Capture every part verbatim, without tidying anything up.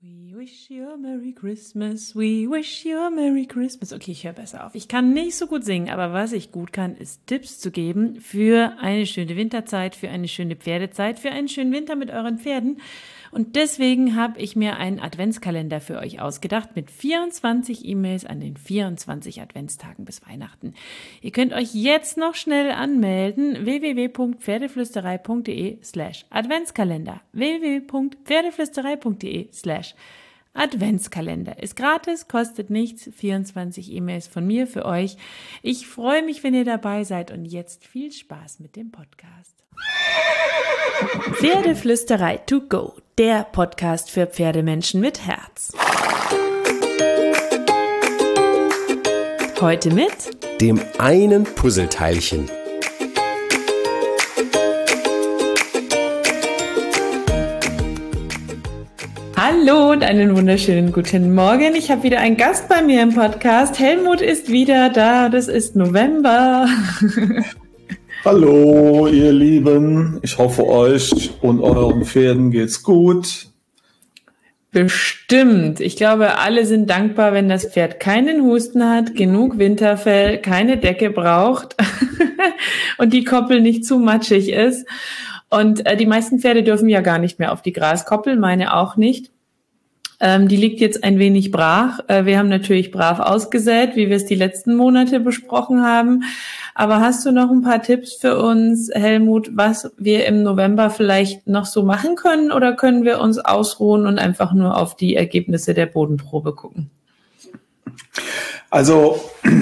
We wish you a Merry Christmas, we wish you a Merry Christmas. Okay, ich höre besser auf. Ich kann nicht so gut singen, aber was ich gut kann, ist Tipps zu geben für eine schöne Winterzeit, für eine schöne Pferdezeit, für einen schönen Winter mit euren Pferden. Und deswegen habe ich mir einen Adventskalender für euch ausgedacht mit vierundzwanzig E-Mails an den vierundzwanzig Adventstagen bis Weihnachten. Ihr könnt euch jetzt noch schnell anmelden. w w w punkt pferdeflüsterei punkt d e slash Adventskalender. w w w punkt pferdeflüsterei punkt d e slash Adventskalender. Ist gratis, kostet nichts. vierundzwanzig E-Mails von mir für euch. Ich freue mich, wenn ihr dabei seid und jetzt viel Spaß mit dem Podcast. Pferdeflüsterei to go, der Podcast für Pferdemenschen mit Herz. Heute mit dem einen Puzzleteilchen. Hallo und einen wunderschönen guten Morgen. Ich habe wieder einen Gast bei mir im Podcast. Helmut ist wieder da. Das ist November. Hallo, ihr Lieben. Ich hoffe, euch und euren Pferden geht's gut. Bestimmt. Ich glaube, alle sind dankbar, wenn das Pferd keinen Husten hat, genug Winterfell, keine Decke braucht und die Koppel nicht zu matschig ist. Und äh, die meisten Pferde dürfen ja gar nicht mehr auf die Graskoppel, meine auch nicht. Ähm, die liegt jetzt ein wenig brach. Äh, wir haben natürlich brav ausgesät, wie wir es die letzten Monate besprochen haben. Aber hast du noch ein paar Tipps für uns, Helmut, was wir im November vielleicht noch so machen können? Oder können wir uns ausruhen und einfach nur auf die Ergebnisse der Bodenprobe gucken? Also,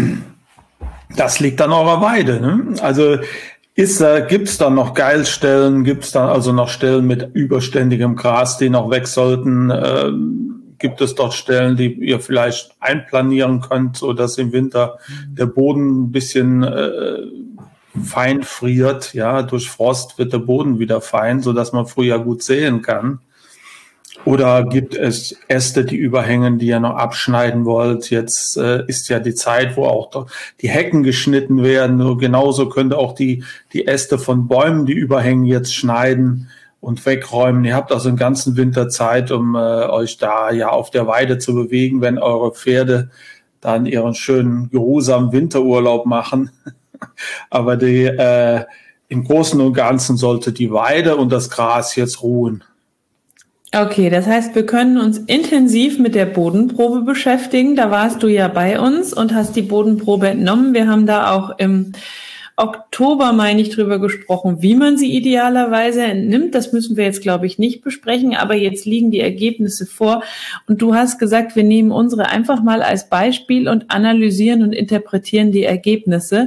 das liegt an eurer Weide, ne? Also, Ist, äh, gibt's da noch Geilstellen? Gibt's da also noch Stellen mit überständigem Gras, die noch weg sollten? Äh, gibt es dort Stellen, die ihr vielleicht einplanieren könnt, so dass im Winter der Boden ein bisschen äh, fein friert? Ja, durch Frost wird der Boden wieder fein, so dass man früher gut säen kann. Oder gibt es Äste, die überhängen, die ihr noch abschneiden wollt? Jetzt äh, ist ja die Zeit, wo auch die Hecken geschnitten werden. Nur genauso könnt ihr auch die, die Äste von Bäumen, die überhängen, jetzt schneiden und wegräumen. Ihr habt also den ganzen Winter Zeit, um äh, euch da ja auf der Weide zu bewegen, wenn eure Pferde dann ihren schönen, geruhsamen Winterurlaub machen. Aber die, äh, im Großen und Ganzen sollte die Weide und das Gras jetzt ruhen. Okay, das heißt, wir können uns intensiv mit der Bodenprobe beschäftigen. Da warst du ja bei uns und hast die Bodenprobe entnommen. Wir haben da auch im Oktober, meine ich, drüber gesprochen, wie man sie idealerweise entnimmt. Das müssen wir jetzt, glaube ich, nicht besprechen, aber jetzt liegen die Ergebnisse vor. Und du hast gesagt, wir nehmen unsere einfach mal als Beispiel und analysieren und interpretieren die Ergebnisse.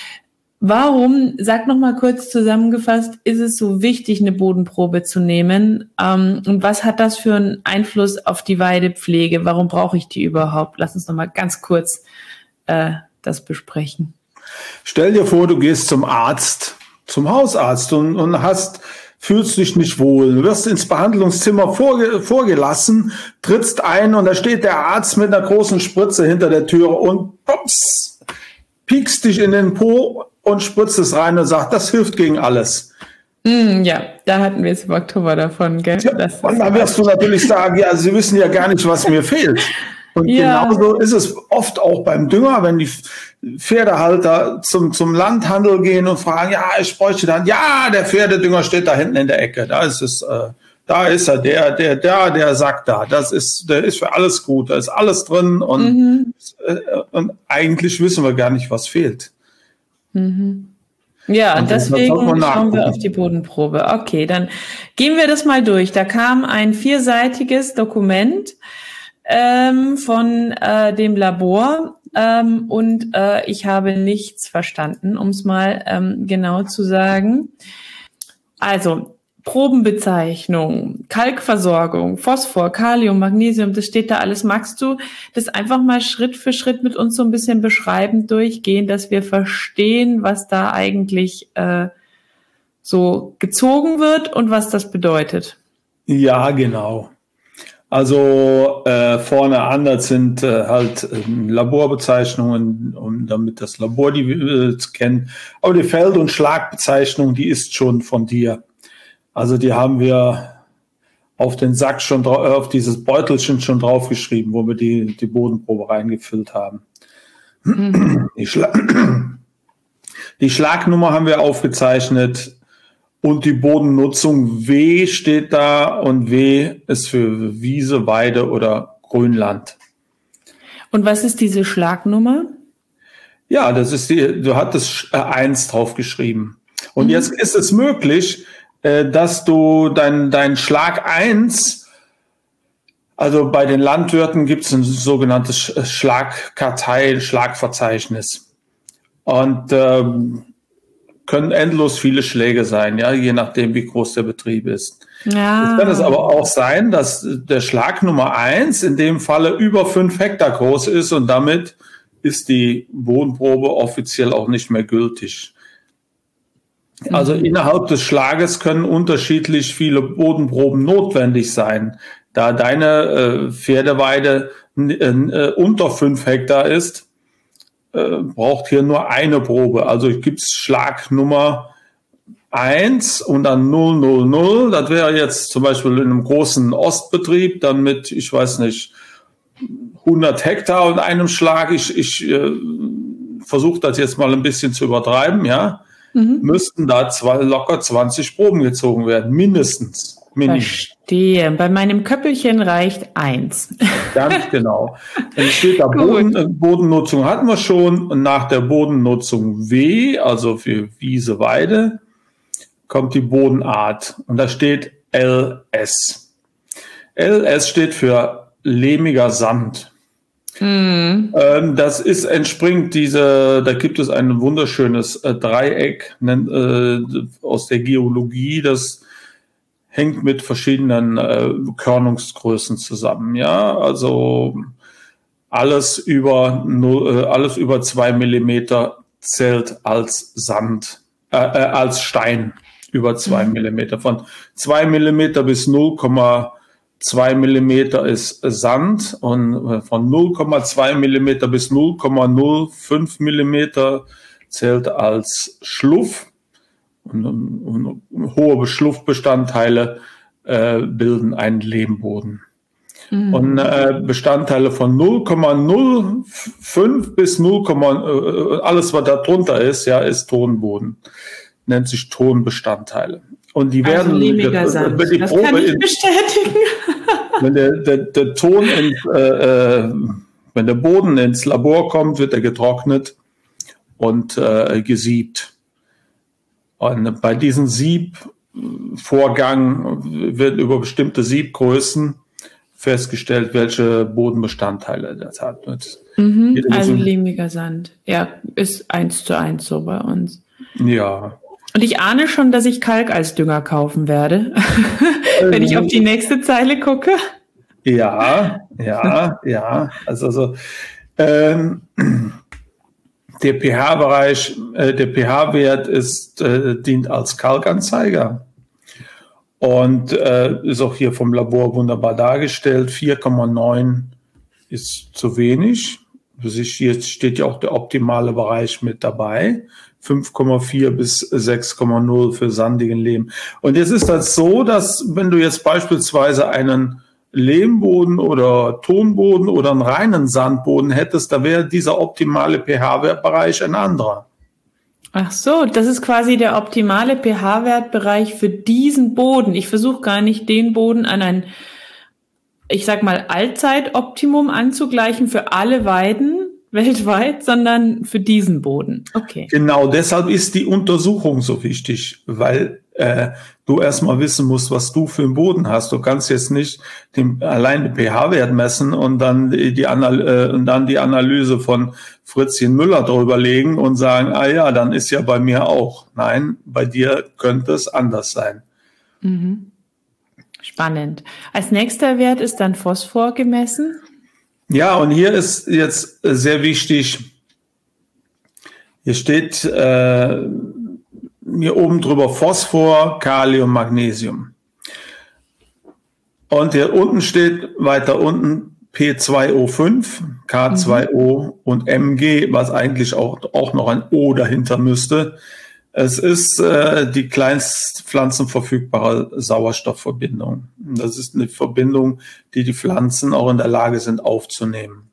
Warum, sag noch mal kurz zusammengefasst, ist es so wichtig, eine Bodenprobe zu nehmen? Ähm, und was hat das für einen Einfluss auf die Weidepflege? Warum brauche ich die überhaupt? Lass uns noch mal ganz kurz äh, das besprechen. Stell dir vor, du gehst zum Arzt, zum Hausarzt und, und hast, fühlst dich nicht wohl. Du wirst ins Behandlungszimmer vorge, vorgelassen, trittst ein und da steht der Arzt mit einer großen Spritze hinter der Tür und pops, piekst dich in den Po und spritzt es rein und sagt, das hilft gegen alles. Mm, ja, da hatten wir es im Oktober davon, gell? Ja, das und dann wirst du natürlich sagen, ja, Sie wissen ja gar nicht, was mir fehlt. Und ja. Genauso ist es oft auch beim Dünger, wenn die Pferdehalter zum, zum Landhandel gehen und fragen, ja, ich bräuchte dann, ja, der Pferdedünger steht da hinten in der Ecke, da ist es, äh, da ist er, der, der, der, der Sack da, das ist, der ist für alles gut, da ist alles drin und, mhm. äh, und eigentlich wissen wir gar nicht, was fehlt. Mhm. Ja, und deswegen schauen wir auf die Bodenprobe. Okay, dann gehen wir das mal durch. Da kam ein vierseitiges Dokument ähm, von äh, dem Labor ähm, und äh, ich habe nichts verstanden, um es mal ähm, genau zu sagen. Also Probenbezeichnung, Kalkversorgung, Phosphor, Kalium, Magnesium, das steht da alles. Magst du das einfach mal Schritt für Schritt mit uns so ein bisschen beschreibend durchgehen, dass wir verstehen, was da eigentlich äh, so gezogen wird und was das bedeutet? Ja, genau. Also äh, vorne anders sind äh, halt äh, Laborbezeichnungen, um, damit das Labor die äh, kennt. Aber die Feld- und Schlagbezeichnung, die ist schon von dir. Also die haben wir auf den Sack schon, auf dieses Beutelchen schon draufgeschrieben, wo wir die, die Bodenprobe reingefüllt haben. Mhm. Die, Schla die Schlagnummer haben wir aufgezeichnet und die Bodennutzung W steht da und W ist für Wiese, Weide oder Grünland. Und was ist diese Schlagnummer? Ja, das ist die, du hattest eins draufgeschrieben. Und mhm. jetzt ist es möglich, dass du dein, dein Schlag eins, also bei den Landwirten gibt es ein sogenanntes Schlagkartei, Schlagverzeichnis. Und äh, können endlos viele Schläge sein, ja, je nachdem, wie groß der Betrieb ist. Ja. Jetzt kann es aber auch sein, dass der Schlag Nummer eins in dem Falle über fünf Hektar groß ist und damit ist die Bodenprobe offiziell auch nicht mehr gültig. Also mhm. innerhalb des Schlages können unterschiedlich viele Bodenproben notwendig sein. Da deine äh, Pferdeweide äh, unter fünf Hektar ist, äh, braucht hier nur eine Probe. Also gibt es Schlag Nummer eins und dann null null null. Das wäre jetzt zum Beispiel in einem großen Ostbetrieb, dann mit, ich weiß nicht, hundert Hektar und einem Schlag. Ich, ich äh, versuche das jetzt mal ein bisschen zu übertreiben, ja. Mhm. Müssten da zwei, locker zwanzig Proben gezogen werden, mindestens. Minimum. Verstehe. Bei meinem Köppelchen reicht eins. Ganz genau. Dann steht da Boden, Bodennutzung hatten wir schon. Und nach der Bodennutzung W, also für Wiese, Weide, kommt die Bodenart. Und da steht L S. L S steht für lehmiger Sand. Mhm. Ähm, das ist entspringt diese, da gibt es ein wunderschönes äh, Dreieck nennt, äh, aus der Geologie, das hängt mit verschiedenen äh, Körnungsgrößen zusammen. Ja, also alles über null, äh, alles über zwei Millimeter zählt als Sand, äh, äh, als Stein über zwei mhm. Millimeter. Von zwei Millimeter bis null Komma zwei Millimeter ist Sand und von null Komma zwei Millimeter bis null Komma null fünf Millimeter zählt als Schluff. Und, und, und hohe Schluffbestandteile äh, bilden einen Lehmboden. Mhm. Und äh, Bestandteile von null Komma null fünf bis null, äh, alles was da drunter ist, ja, ist Tonboden. Nennt sich Tonbestandteile. Und die also werden, lehmiger Sand. Wenn die das Probe kann ich in, bestätigen. Wenn der, der, der Ton, in, äh, wenn der Boden ins Labor kommt, wird er getrocknet und äh, gesiebt. Und bei diesem Siebvorgang wird über bestimmte Siebgrößen festgestellt, welche Bodenbestandteile das hat. Mhm, also lehmiger Sand. Ja, ist eins zu eins so bei uns. Ja. Und ich ahne schon, dass ich Kalk als Dünger kaufen werde, wenn ich auf die nächste Zeile gucke. Ja, ja, ja. Also, also ähm, der pH-Bereich, äh, der pH-Wert ist äh, dient als Kalkanzeiger und äh, ist auch hier vom Labor wunderbar dargestellt. vier Komma neun ist zu wenig. Hier steht ja auch der optimale Bereich mit dabei. fünf Komma vier bis sechs Komma null für sandigen Lehm. Und jetzt ist das so, dass wenn du jetzt beispielsweise einen Lehmboden oder Tonboden oder einen reinen Sandboden hättest, da wäre dieser optimale pH-Wertbereich ein anderer. Ach so, das ist quasi der optimale pH-Wertbereich für diesen Boden. Ich versuche gar nicht, den Boden an ein, ich sag mal, Allzeitoptimum anzugleichen für alle Weiden weltweit, sondern für diesen Boden. Okay. Genau, deshalb ist die Untersuchung so wichtig, weil äh, du erstmal wissen musst, was du für einen Boden hast. Du kannst jetzt nicht den, allein den pH-Wert messen und dann die, Anal äh, und dann die Analyse von Fritzchen Müller drüber legen und sagen, ah ja, dann ist ja bei mir auch. Nein, bei dir könnte es anders sein. Mhm. Spannend. Als nächster Wert ist dann Phosphor gemessen. Ja, und hier ist jetzt sehr wichtig, hier steht äh, hier oben drüber Phosphor, Kalium, Magnesium. Und hier unten steht weiter unten P zwei O fünf, K zwei O mhm. und M G, was eigentlich auch, auch noch ein O dahinter müsste. Es ist äh, die kleinst pflanzenverfügbare Sauerstoffverbindung. Das ist eine Verbindung, die die Pflanzen auch in der Lage sind aufzunehmen.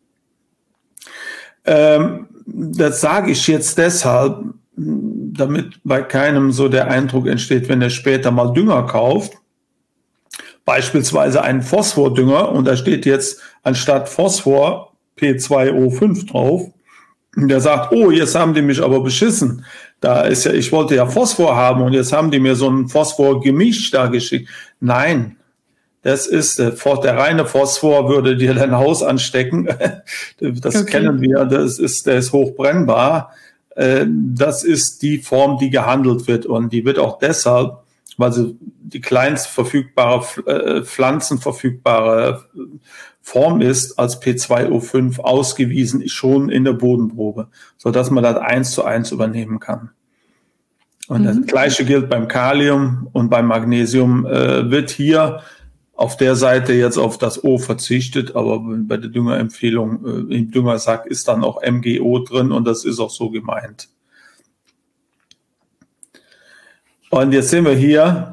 Ähm, das sage ich jetzt deshalb, damit bei keinem so der Eindruck entsteht, wenn er später mal Dünger kauft, beispielsweise einen Phosphordünger, und da steht jetzt anstatt Phosphor P zwei O fünf drauf, und der sagt, oh, jetzt haben die mich aber beschissen. Da ist ja, ich wollte ja Phosphor haben und jetzt haben die mir so ein Phosphor-Gemisch da geschickt. Nein, das ist, der reine Phosphor würde dir dein Haus anstecken. Das okay. kennen wir, das ist, der ist hochbrennbar. Das ist die Form, die gehandelt wird, und die wird auch deshalb, weil sie die kleinst verfügbare, pflanzenverfügbare Form ist, als P zwei O fünf ausgewiesen, schon in der Bodenprobe, sodass man das eins zu eins übernehmen kann. Und mhm. das Gleiche gilt beim Kalium und beim Magnesium, äh, wird hier auf der Seite jetzt auf das O verzichtet, aber bei der Düngerempfehlung, äh, im Düngersack ist dann auch M G O drin, und das ist auch so gemeint. Und jetzt sehen wir hier,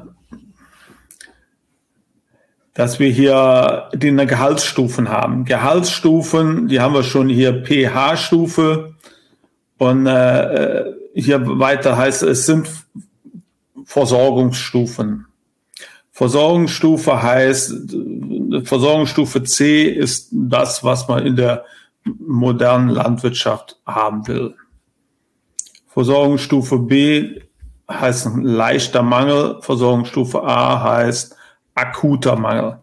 dass wir hier die Gehaltsstufen haben. Gehaltsstufen, die haben wir schon hier pH-Stufe, und äh, hier weiter heißt es, sind Versorgungsstufen. Versorgungsstufe heißt, Versorgungsstufe C ist das, was man in der modernen Landwirtschaft haben will. Versorgungsstufe B heißt ein leichter Mangel, Versorgungsstufe A heißt akuter Mangel.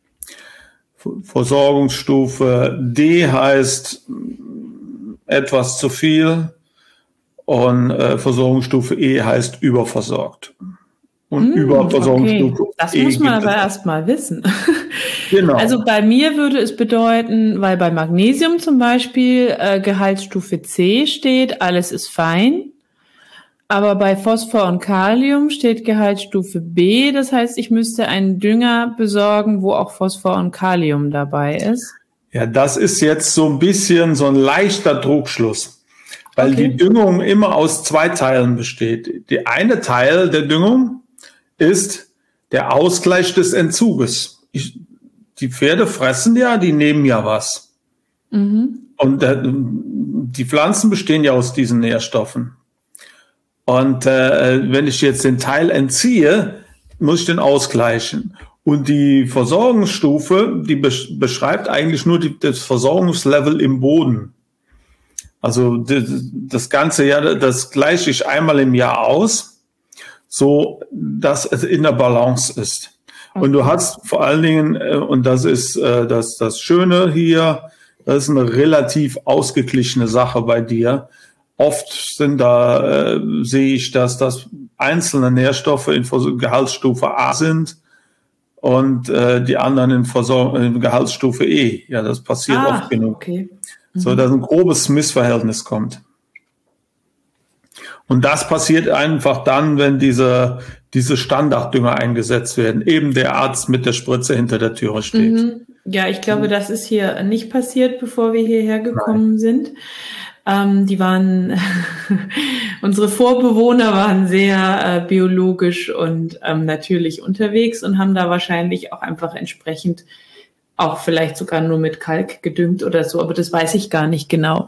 Versorgungsstufe D heißt etwas zu viel, und äh, Versorgungsstufe E heißt überversorgt. Und mmh, Überversorgungsstufe okay. Das E muss man aber erst mal wissen. Genau. Also bei mir würde es bedeuten, weil bei Magnesium zum Beispiel äh, Gehaltsstufe C steht, alles ist fein. Aber bei Phosphor und Kalium steht Gehaltsstufe B. Das heißt, ich müsste einen Dünger besorgen, wo auch Phosphor und Kalium dabei ist. Ja, das ist jetzt so ein bisschen so ein leichter Trugschluss, weil okay. die Düngung immer aus zwei Teilen besteht. Der eine Teil der Düngung ist der Ausgleich des Entzuges. Ich, die Pferde fressen ja, die nehmen ja was. Mhm. Und äh, die Pflanzen bestehen ja aus diesen Nährstoffen. Und äh, wenn ich jetzt den Teil entziehe, muss ich den ausgleichen. Und die Versorgungsstufe, die besch- beschreibt eigentlich nur die, das Versorgungslevel im Boden. Also das, das ganze Jahr, das gleiche ich einmal im Jahr aus, so dass es in der Balance ist. Okay. Und du hast vor allen Dingen, äh, und das ist äh, das, das Schöne hier, das ist eine relativ ausgeglichene Sache bei dir. Oft sind da, äh, sehe ich, dass das einzelne Nährstoffe in Gehaltsstufe A sind und äh, die anderen in, Versor- in Gehaltsstufe E. Ja, das passiert ah, oft genug. Okay. Mhm. So, dass ein grobes Missverhältnis kommt. Und das passiert einfach dann, wenn diese, diese Standarddünger eingesetzt werden. Eben der Arzt mit der Spritze hinter der Türe steht. Mhm. Ja, ich glaube, das ist hier nicht passiert, bevor wir hierher gekommen Nein. sind. Ähm, die waren, unsere Vorbewohner waren sehr äh, biologisch und ähm, natürlich unterwegs und haben da wahrscheinlich auch einfach entsprechend auch vielleicht sogar nur mit Kalk gedüngt oder so, aber das weiß ich gar nicht genau.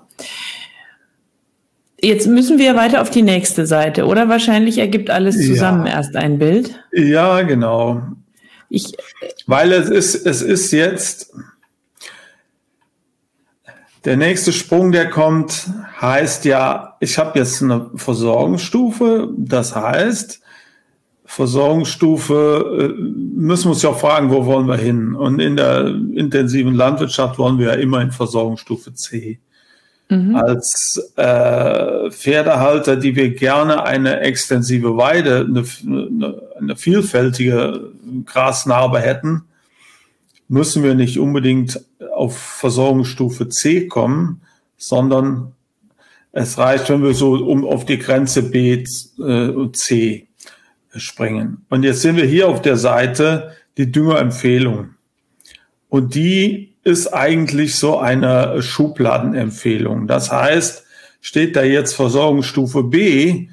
Jetzt müssen wir weiter auf die nächste Seite, oder? Wahrscheinlich ergibt alles zusammen ja. erst ein Bild. Ja, genau. Ich, Weil es ist, es ist jetzt... Der nächste Sprung, der kommt, heißt ja, ich habe jetzt eine Versorgungsstufe. Das heißt, Versorgungsstufe, müssen wir uns ja auch fragen, wo wollen wir hin? Und in der intensiven Landwirtschaft wollen wir ja immer in Versorgungsstufe C. Mhm. Als äh, Pferdehalter, die wir gerne eine extensive Weide, eine, eine, eine vielfältige Grasnarbe hätten, müssen wir nicht unbedingt auf Versorgungsstufe C kommen, sondern es reicht, wenn wir so um auf die Grenze B und C springen. Und jetzt sind wir hier auf der Seite die Düngerempfehlung. Und die ist eigentlich so eine Schubladenempfehlung. Das heißt, steht da jetzt Versorgungsstufe B,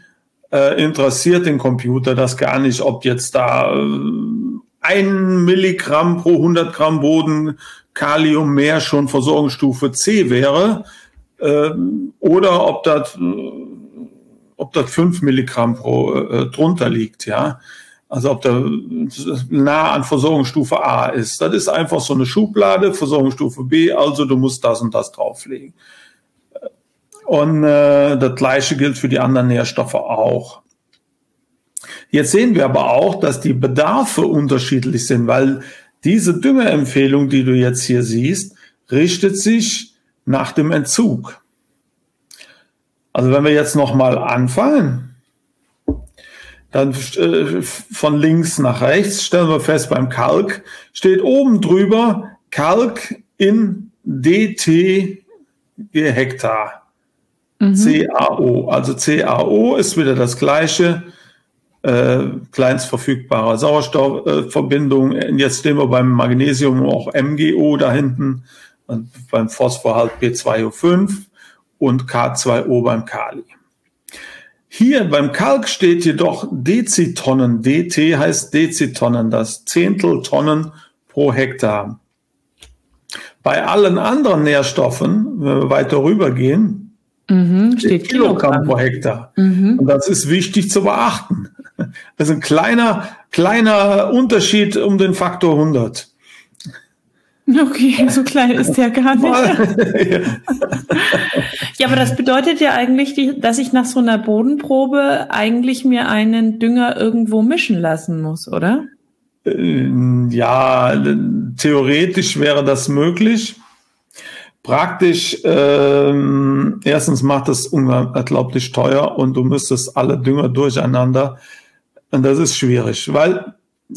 äh, interessiert den Computer das gar nicht, ob jetzt da äh, ein Milligramm pro hundert Gramm Boden Kalium mehr schon Versorgungsstufe C wäre, äh, oder ob das, äh, ob das fünf Milligramm pro äh, drunter liegt, ja. Also ob der nah an Versorgungsstufe A ist. Das ist einfach so eine Schublade, Versorgungsstufe B, also du musst das und das drauflegen. Und äh, das Gleiche gilt für die anderen Nährstoffe auch. Jetzt sehen wir aber auch, dass die Bedarfe unterschiedlich sind, weil diese Düngeempfehlung, die du jetzt hier siehst, richtet sich nach dem Entzug. Also wenn wir jetzt nochmal anfangen, dann äh, von links nach rechts stellen wir fest, beim Kalk steht oben drüber Kalk in D T je Hektar. Mhm. C A O. Also C A O ist wieder das gleiche, äh, kleinstverfügbare Sauerstoffverbindung. Äh, Jetzt sehen wir beim Magnesium auch M G O da hinten, und beim Phosphor halt P zwei O fünf und K zwei O beim Kali. Hier beim Kalk steht jedoch Dezitonnen. D T heißt Dezitonnen, das Zehnteltonnen pro Hektar. Bei allen anderen Nährstoffen, wenn wir weiter rübergehen, mhm, steht Kilogramm, Kilogramm pro Hektar. Mhm. Und das ist wichtig zu beachten. Das ist ein kleiner, kleiner Unterschied um den Faktor hundert. Okay, so klein ist der gar nicht. Ja, aber das bedeutet ja eigentlich, dass ich nach so einer Bodenprobe eigentlich mir einen Dünger irgendwo mischen lassen muss, oder? Ja, theoretisch wäre das möglich. Praktisch, ähm, erstens macht es unglaublich teuer und du müsstest alle Dünger durcheinander. Und das ist schwierig, weil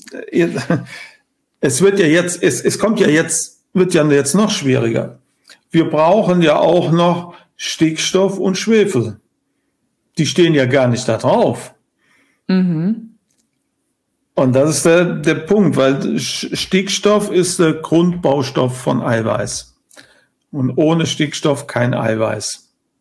es wird ja jetzt, es, es kommt ja jetzt, wird ja jetzt noch schwieriger. Wir brauchen ja auch noch Stickstoff und Schwefel. Die stehen ja gar nicht da drauf. Mhm. Und das ist der, der Punkt, weil Stickstoff ist der Grundbaustoff von Eiweiß. Und ohne Stickstoff kein Eiweiß.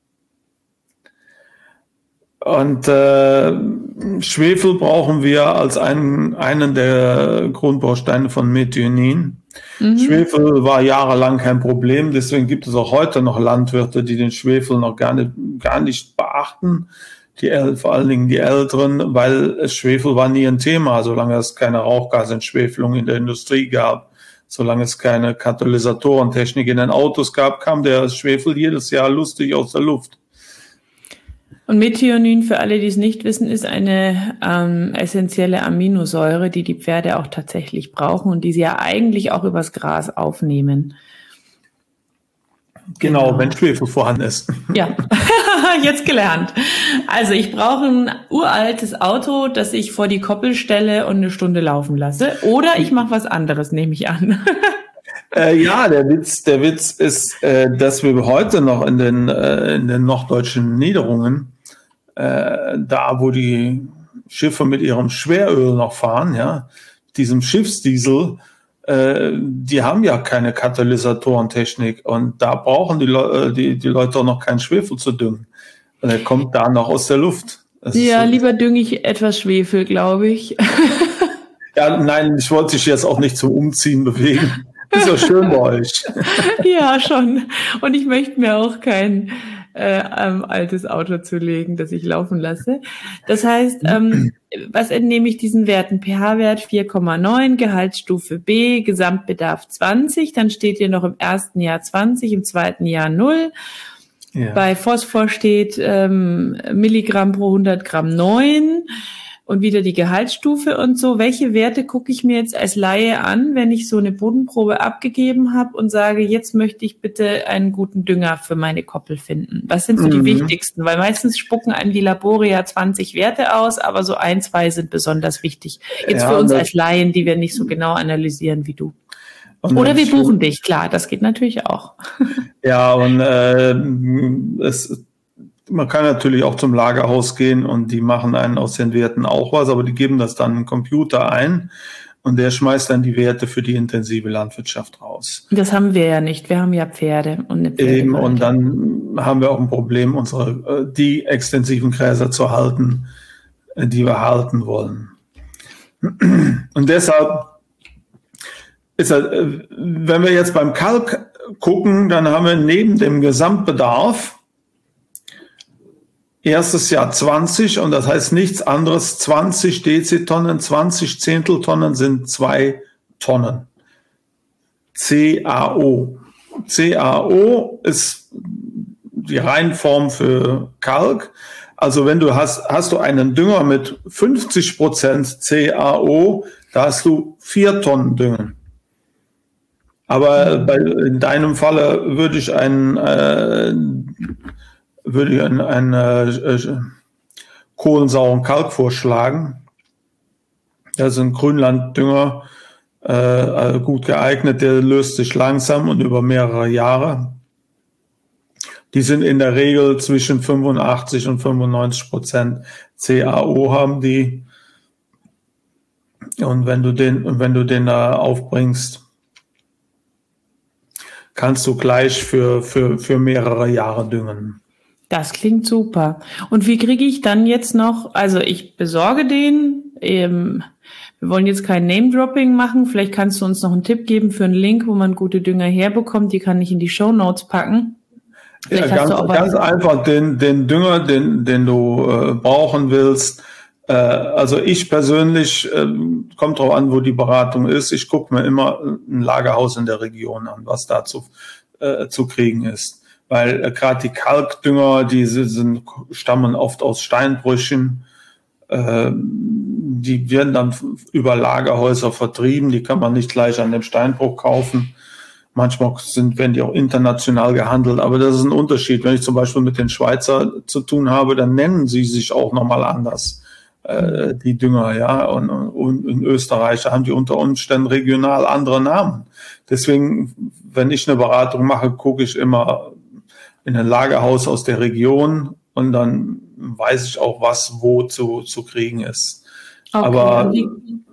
Und äh, Schwefel brauchen wir als einen, einen der Grundbausteine von Methionin. Mhm. Schwefel war jahrelang kein Problem, deswegen gibt es auch heute noch Landwirte, die den Schwefel noch gar nicht, gar nicht beachten. Die, vor allen Dingen die Älteren, weil Schwefel war nie ein Thema, solange es keine Rauchgasentschwefelung in der Industrie gab. Solange es keine Katalysatorentechnik in den Autos gab, kam der Schwefel jedes Jahr lustig aus der Luft. Und Methionin, für alle, die es nicht wissen, ist eine ähm, essentielle Aminosäure, die die Pferde auch tatsächlich brauchen und die sie ja eigentlich auch übers Gras aufnehmen. Genau, genau. Wenn Schwefel vorhanden ist. Ja, jetzt gelernt. Also ich brauche ein uraltes Auto, das ich vor die Koppel stelle und eine Stunde laufen lasse. Oder ich mache was anderes, nehme ich an. Äh, ja, der Witz, der Witz ist, äh, dass wir heute noch in den, äh, in den norddeutschen Niederungen, äh, da wo die Schiffe mit ihrem Schweröl noch fahren, ja, diesem Schiffsdiesel, äh, die haben ja keine Katalysatorentechnik und da brauchen die, Le- die, die Leute auch noch keinen Schwefel zu düngen. Und er kommt da noch aus der Luft. Das ja, so, lieber dünge ich etwas Schwefel, glaube ich. Ja, nein, ich wollte dich jetzt auch nicht zum Umziehen bewegen. Ist ja schön bei euch. Ja, schon. Und ich möchte mir auch kein äh, ähm, altes Auto zulegen, das ich laufen lasse. Das heißt, ähm, was entnehme ich diesen Werten? pH-Wert vier Komma neun, Gehaltsstufe B, Gesamtbedarf zwanzig, dann steht hier noch im ersten Jahr zwanzig, im zweiten Jahr null. Ja. Bei Phosphor steht ähm, Milligramm pro hundert Gramm neun. Und wieder die Gehaltsstufe und so. Welche Werte gucke ich mir jetzt als Laie an, wenn ich so eine Bodenprobe abgegeben habe und sage, jetzt möchte ich bitte einen guten Dünger für meine Koppel finden? Was sind so die mhm. wichtigsten? Weil meistens spucken einem die Labore ja zwanzig Werte aus, aber so ein, zwei sind besonders wichtig. Jetzt ja, für uns als Laien, die wir nicht so genau analysieren wie du. Oder wir buchen dich, klar, das geht natürlich auch. Ja, und äh, es man kann natürlich auch zum Lagerhaus gehen und die machen einen aus den Werten auch was, aber die geben das dann im Computer ein und der schmeißt dann die Werte für die intensive Landwirtschaft raus. Das haben wir ja nicht. Wir haben ja Pferde und eine Pferde. Eben, und dann haben wir auch ein Problem, unsere die extensiven Gräser zu halten, die wir halten wollen. Und deshalb ist er, wenn wir jetzt beim Kalk gucken, dann haben wir neben dem Gesamtbedarf erstes Jahr zwanzig, und das heißt nichts anderes, zwanzig Dezitonnen, zwanzig Zehnteltonnen sind zwei Tonnen. C A O. C A O ist die Reinform für Kalk. Also wenn du hast, hast du einen Dünger mit fünfzig Prozent C A O, da hast du vier Tonnen Düngen. Aber bei, in deinem Falle würde ich einen, äh, würde ich einen, einen äh, kohlensauren Kalk vorschlagen. Das ist ein Grünlanddünger, äh, gut geeignet, der löst sich langsam und über mehrere Jahre. Die sind in der Regel zwischen fünfundachtzig und fünfundneunzig Prozent C A O haben die. Und wenn du den, wenn du den da aufbringst, kannst du gleich für, für, für mehrere Jahre düngen. Das klingt super. Und wie kriege ich dann jetzt noch, also ich besorge den, ähm, wir wollen jetzt kein Name-Dropping machen, vielleicht kannst du uns noch einen Tipp geben für einen Link, wo man gute Dünger herbekommt, die kann ich in die Shownotes packen. Ja, ganz, ganz einfach den, den Dünger, den, den du äh, brauchen willst. Äh, also ich persönlich, äh, kommt drauf an, wo die Beratung ist. Ich gucke mir immer ein Lagerhaus in der Region an, was da zu, äh, zu kriegen ist. Weil äh, gerade die Kalkdünger, die sind, stammen oft aus Steinbrüchen. Äh, die werden dann über Lagerhäuser vertrieben. Die kann man nicht gleich an dem Steinbruch kaufen. Manchmal sind, werden die auch international gehandelt, aber das ist ein Unterschied. Wenn ich zum Beispiel mit den Schweizer zu tun habe, dann nennen sie sich auch nochmal anders, äh, die Dünger, ja. Und, und in Österreich haben die unter Umständen regional andere Namen. Deswegen, wenn ich eine Beratung mache, gucke ich immer in ein Lagerhaus aus der Region und dann weiß ich auch, was wo zu, zu kriegen ist. Okay, aber wie,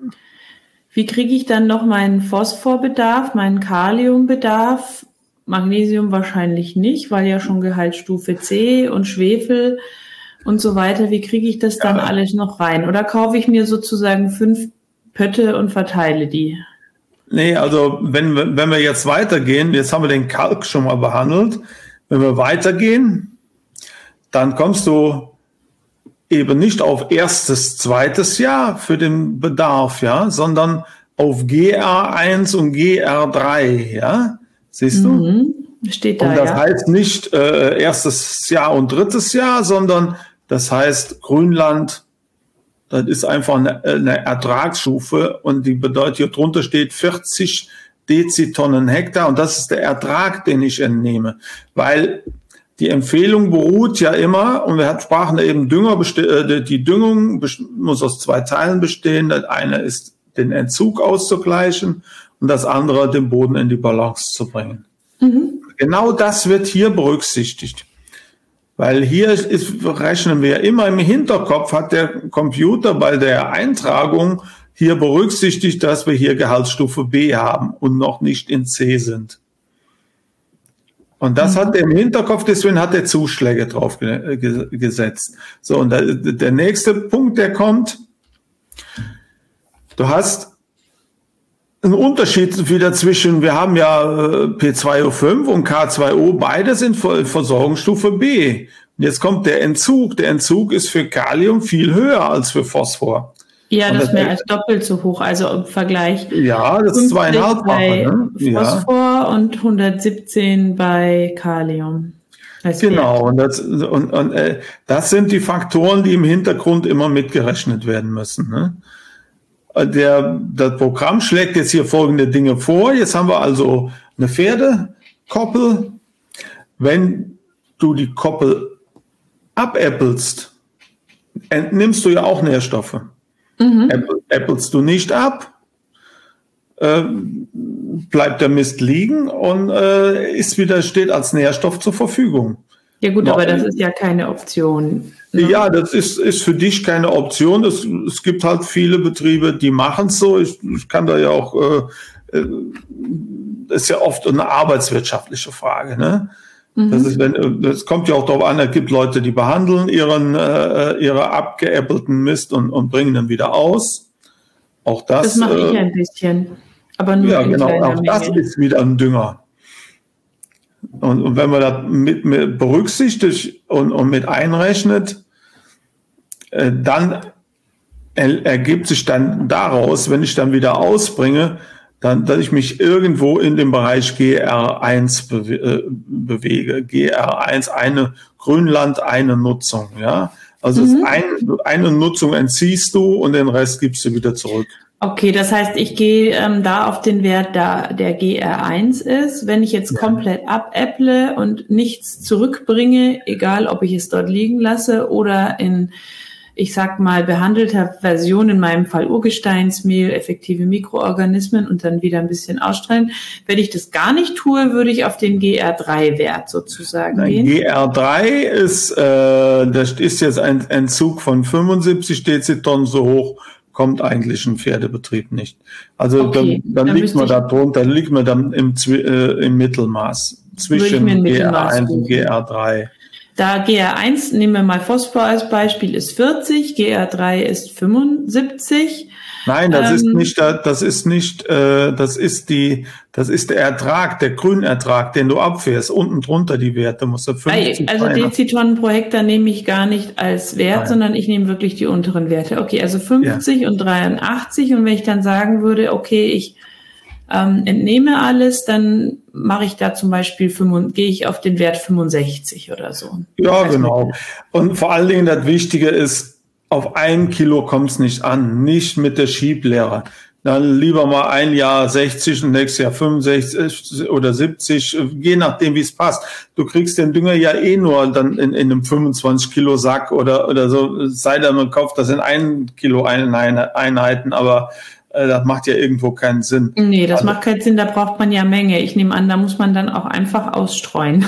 wie kriege ich dann noch meinen Phosphorbedarf, meinen Kaliumbedarf? Magnesium wahrscheinlich nicht, weil ja schon Gehaltsstufe C und Schwefel und so weiter. Wie kriege ich das dann ja. alles noch rein? Oder kaufe ich mir sozusagen fünf Pötte und verteile die? Nee, also wenn, wenn wir jetzt weitergehen, jetzt haben wir den Kalk schon mal behandelt. Wenn wir weitergehen, dann kommst du eben nicht auf erstes, zweites Jahr für den Bedarf, ja, sondern auf G R eins und G R drei, ja, siehst du? Mhm. Steht da, und das ja. heißt nicht äh, erstes Jahr und drittes Jahr, sondern das heißt Grünland, das ist einfach eine, eine Ertragsstufe und die bedeutet, hier drunter steht vierzig Dezitonnen Hektar und das ist der Ertrag, den ich entnehme, weil die Empfehlung beruht ja immer, und wir sprachen eben Dünger, die Düngung muss aus zwei Teilen bestehen. Das eine ist, den Entzug auszugleichen und das andere, den Boden in die Balance zu bringen. Mhm. Genau das wird hier berücksichtigt. Weil hier ist, rechnen wir immer im Hinterkopf, hat der Computer bei der Eintragung hier berücksichtigt, dass wir hier Gehaltsstufe B haben und noch nicht in C sind. Und das hat er im Hinterkopf, deswegen hat er Zuschläge drauf ge- ge- gesetzt. So, und der, der nächste Punkt, der kommt, du hast einen Unterschied wieder zwischen, wir haben ja P zwei O fünf und K zwei O, beide sind Versorgungsstufe B. Und jetzt kommt der Entzug. Der Entzug ist für Kalium viel höher als für Phosphor. Ja, das ist mehr als doppelt so hoch, also im Vergleich. Ja, das ist zweieinhalb bei ne? Phosphor ja. Und hundertsiebzehn bei Kalium. Genau, und, das, und, und äh, das sind die Faktoren, die im Hintergrund immer mitgerechnet werden müssen. Ne? Der, das Programm schlägt jetzt hier folgende Dinge vor. Jetzt haben wir also eine Pferdekoppel. Wenn du die Koppel abäppelst, entnimmst du ja auch Nährstoffe. Mhm. Äppelst du nicht ab, äh, bleibt der Mist liegen und äh, ist wieder, steht als Nährstoff zur Verfügung. Ja gut, aber das ist ja keine Option. Ne? Ja, das ist, ist für dich keine Option. Es, es gibt halt viele Betriebe, die machen es so. Ich, ich kann da ja auch, äh, das ist ja oft eine arbeitswirtschaftliche Frage. Ne? Mhm. Das ist, wenn, das kommt ja auch darauf an, es gibt Leute, die behandeln ihren, äh, ihre abgeäppelten Mist und, und bringen dann wieder aus. Auch das. Das mache ich äh, ein bisschen, aber nur Ja, in genau, kleiner auch das Menge. ist wieder ein Dünger. Und, und wenn man das mit, mit berücksichtigt und, und mit einrechnet, äh, dann er, ergibt sich dann daraus, wenn ich dann wieder ausbringe, dann, dass ich mich irgendwo in dem Bereich G R eins bewe äh, bewege. G R eins, eine Grünland, eine Nutzung. Ja, also Mhm. ein, eine Nutzung entziehst du und den Rest gibst du wieder zurück. Okay, das heißt, ich gehe ähm, da auf den Wert, da der G R eins ist. Wenn ich jetzt Ja. komplett abäpple und nichts zurückbringe, egal ob ich es dort liegen lasse oder in, ich sag mal, behandelter Version, in meinem Fall Urgesteinsmehl, effektive Mikroorganismen und dann wieder ein bisschen ausstreuen. Wenn ich das gar nicht tue, würde ich auf den G R drei Wert sozusagen Nein, gehen. G R drei ist, äh, das ist jetzt ein Entzug von fünfundsiebzig Dezitonnen, so hoch kommt eigentlich ein Pferdebetrieb nicht. Also Okay, dann, dann, dann liegt man müsste da drunter, dann liegt man dann im, Zwi- äh, im Mittelmaß Würde ich zwischen mir ein G R Mittelmaß eins und suchen. G R drei. Da G R eins, nehmen wir mal Phosphor als Beispiel, ist vierzig, G R drei ist fünfundsiebzig. Nein, das ist Ähm, nicht, da- das ist nicht, äh, das ist die, das ist der Ertrag, der Grünertrag, den du abfährst. Unten drunter die Werte musst du fünfzig Also sein. Dezitonnen pro Hektar nehme ich gar nicht als Wert, Nein. sondern ich nehme wirklich die unteren Werte. Okay, also fünfzig und dreiundachtzig. Und wenn ich dann sagen würde, okay, ich ähm, entnehme alles, dann mache ich da zum Beispiel, fünf, gehe ich auf den Wert fünfundsechzig oder so. Ja, Als genau. Mittel. Und vor allen Dingen das Wichtige ist, auf ein Kilo kommt es nicht an, nicht mit der Schieblehre. Dann lieber mal ein Jahr sechzig und nächstes Jahr fünfundsechzig oder siebzig, je nachdem, wie es passt. Du kriegst den Dünger ja eh nur dann in, in einem fünfundzwanzig Kilo Sack oder, oder so, sei denn man kauft das in ein Kilo Einheiten, aber äh, das macht ja irgendwo keinen Sinn. Nee, das Also, macht keinen Sinn, da braucht man ja Menge. Ich nehme an, da muss man dann auch einfach ausstreuen.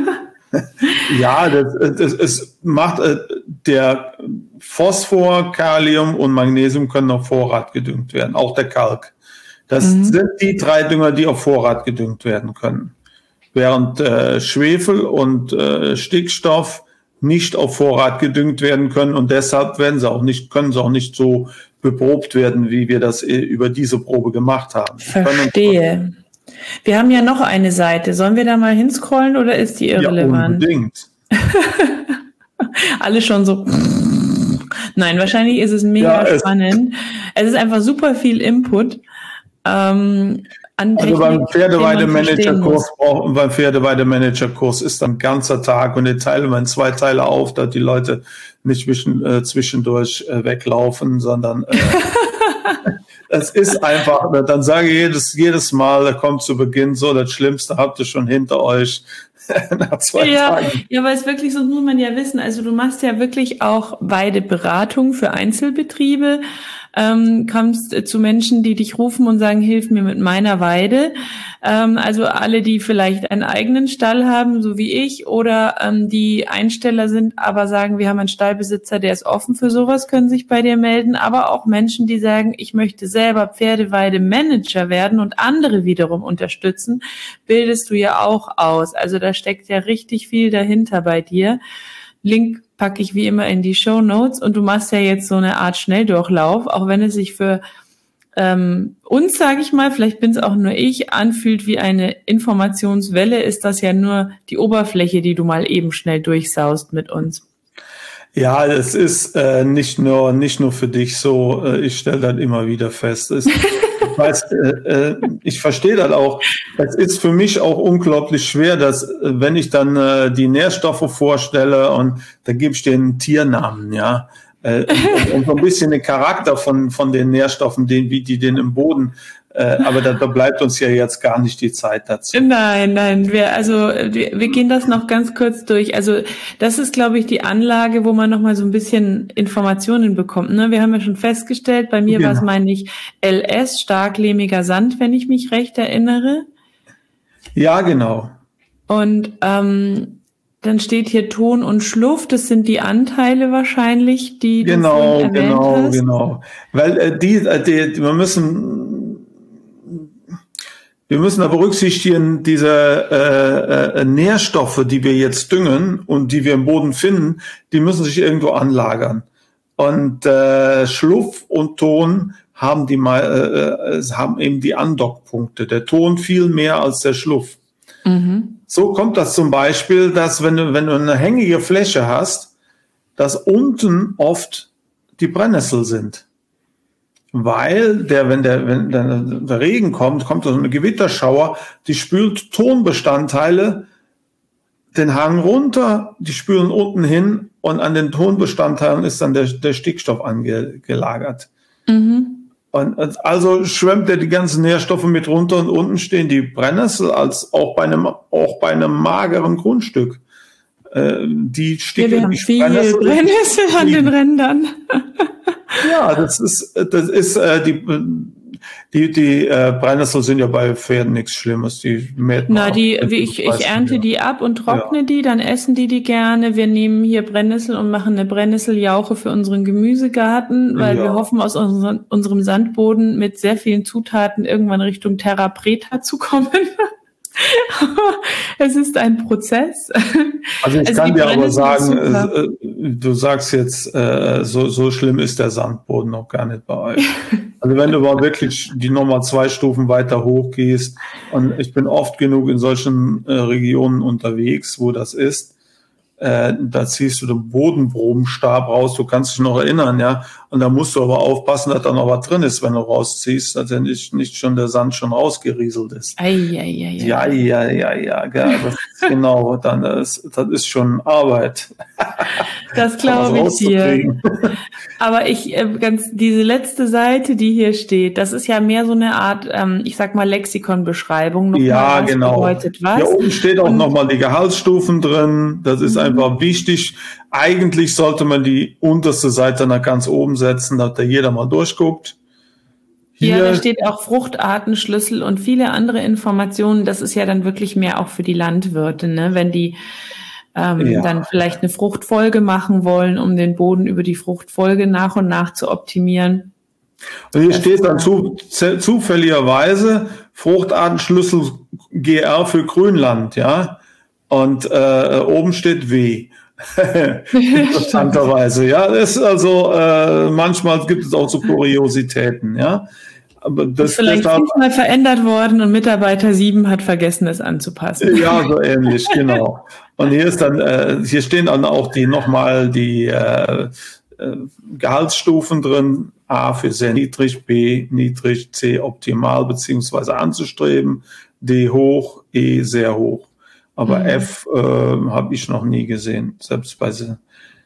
ja, das, das, es macht äh, der Phosphor, Kalium und Magnesium können auf Vorrat gedüngt werden, auch der Kalk. Das Mhm. sind die drei Dünger, die auf Vorrat gedüngt werden können. Während äh, Schwefel und äh, Stickstoff nicht auf Vorrat gedüngt werden können und deshalb werden sie auch nicht, können sie auch nicht so beprobt werden, wie wir das äh, über diese Probe gemacht haben. Die können uns- Verstehe. Wir haben ja noch eine Seite. Sollen wir da mal hinscrollen oder ist die Ja, irrelevant? unbedingt. Alle schon so. Nein, wahrscheinlich ist es mega Ja, es- spannend. Es ist einfach super viel Input. Ähm, an Also Technik, beim den man Pferdeweidemanager-Kurs verstehen muss. brauchen, beim Pferdeweidemanager-Kurs ist dann ein ganzer Tag und den teilen wir in zwei Teile auf, dass die Leute nicht zwischen, äh, zwischendurch äh, weglaufen, sondern äh, es ist einfach, dann sage ich jedes, jedes Mal, da kommt zu Beginn so, das Schlimmste habt ihr schon hinter euch nach zwei Ja, Tagen. ja, weil es wirklich, so muss man ja wissen, also du machst ja wirklich auch Weideberatung für Einzelbetriebe, ähm, kommst äh, zu Menschen, die dich rufen und sagen, hilf mir mit meiner Weide. Ähm, also alle, die vielleicht einen eigenen Stall haben, so wie ich, oder ähm, die Einsteller sind, aber sagen, wir haben einen Stallbesitzer, der ist offen für sowas, können sich bei dir melden, aber auch Menschen, die sagen, ich möchte selber Pferdeweidemanager werden und andere wiederum unterstützen, bildest du ja auch aus. Also da steckt ja richtig viel dahinter bei dir. Link packe ich wie immer in die Shownotes und du machst ja jetzt so eine Art Schnelldurchlauf, auch wenn es sich für ähm, uns, sage ich mal, vielleicht bin es auch nur ich, anfühlt wie eine Informationswelle, ist das ja nur die Oberfläche, die du mal eben schnell durchsaust mit uns. Ja, es ist äh, nicht nur nicht nur für dich so. Äh, ich stelle das immer wieder fest. Es, ich weiß, äh, äh, ich verstehe das auch. Es ist für mich auch unglaublich schwer, dass äh, wenn ich dann äh, die Nährstoffe vorstelle und da gebe ich den Tiernamen, ja, äh, und, und so ein bisschen den Charakter von von den Nährstoffen, den wie die den im Boden. Äh, aber da, da bleibt uns ja jetzt gar nicht die Zeit dazu. Nein, nein, wir, also, wir, wir gehen das noch ganz kurz durch. Also, das ist, glaube ich, die Anlage, wo man noch mal so ein bisschen Informationen bekommt. Ne? Wir haben ja schon festgestellt, bei mir Genau. war es, meine ich, L S, starklehmiger Sand, wenn ich mich recht erinnere. Ja, genau. Und, ähm, dann steht hier Ton und Schluff, das sind die Anteile wahrscheinlich, die du Genau, vorhin erwähnt genau, hast. genau. Weil äh, die, äh, die, wir müssen Wir müssen da berücksichtigen, diese äh, äh, Nährstoffe, die wir jetzt düngen und die wir im Boden finden, die müssen sich irgendwo anlagern. Und äh, Schluff und Ton haben die mal äh, haben eben die Andockpunkte. Der Ton viel mehr als der Schluff. Mhm. So kommt das zum Beispiel, dass wenn du wenn du eine hängige Fläche hast, dass unten oft die Brennnessel sind. Weil der, wenn der, wenn der, der Regen kommt, kommt so eine Gewitterschauer, die spült Tonbestandteile den Hang runter, die spülen unten hin und an den Tonbestandteilen ist dann der, der Stickstoff angelagert. Mhm. Und also schwemmt er die ganzen Nährstoffe mit runter und unten stehen die Brennnessel als auch bei einem, auch bei einem mageren Grundstück. Äh, die Sticke, ja, wir haben die viel Brennnessel, Brennnessel an den Rändern. Ja, das ist, das ist äh, die, die, die äh, Brennnessel sind ja bei Pferden nichts Schlimmes. Die mäht man Na, die, ab, wie ich, ich ernte ja. die ab und trockne ja. die, dann essen die die gerne. Wir nehmen hier Brennnessel und machen eine Brennnesseljauche für unseren Gemüsegarten, weil ja. wir hoffen, aus unserem, unserem Sandboden mit sehr vielen Zutaten irgendwann Richtung Terra Preta zu kommen. Es ist ein Prozess. Also ich also kann dir aber sagen, äh, du sagst jetzt, äh, so, so schlimm ist der Sandboden noch gar nicht bei euch. Also wenn du mal wirklich die nochmal zwei Stufen weiter hoch gehst, und ich bin oft genug in solchen äh, Regionen unterwegs, wo das ist, äh, da ziehst du den Bodenprobenstab raus, du kannst dich noch erinnern, ja, und da musst du aber aufpassen, dass da noch was drin ist, wenn du rausziehst, dass ja nicht, nicht schon der Sand schon rausgerieselt ist. Ei, ei, ei, ei. Ja, ja, ja, ja, ja, das ist genau, dann ist, das ist schon Arbeit. Das glaube ich dir. Aber ich, äh, ganz, diese letzte Seite, die hier steht, das ist ja mehr so eine Art, ähm, ich sag mal, Lexikonbeschreibung. Noch ja, mal, was genau. bedeutet was. Hier oben steht auch nochmal die Gehaltsstufen drin. Das ist mhm. einfach wichtig. Eigentlich sollte man die unterste Seite nach ganz oben setzen, dass da jeder mal durchguckt. Hier ja, da steht auch Fruchtartenschlüssel und viele andere Informationen. Das ist ja dann wirklich mehr auch für die Landwirte, ne? Wenn die ähm, ja. dann vielleicht eine Fruchtfolge machen wollen, um den Boden über die Fruchtfolge nach und nach zu optimieren. Und hier das steht dann zu, zufälligerweise Fruchtartenschlüssel G R für Grünland, ja. Und äh, oben steht W. Interessanterweise, ja. Das ist also äh, manchmal gibt es auch so Kuriositäten, ja. Aber das ist vielleicht fünfmal verändert worden und Mitarbeiter sieben hat vergessen, es anzupassen. Ja, so ähnlich, genau. Und hier ist dann, äh, hier stehen dann auch die nochmal die äh, äh, Gehaltsstufen drin. A für sehr niedrig, B niedrig, C optimal beziehungsweise anzustreben, D hoch, E sehr hoch. Aber mhm. F äh, habe ich noch nie gesehen, selbst bei sie.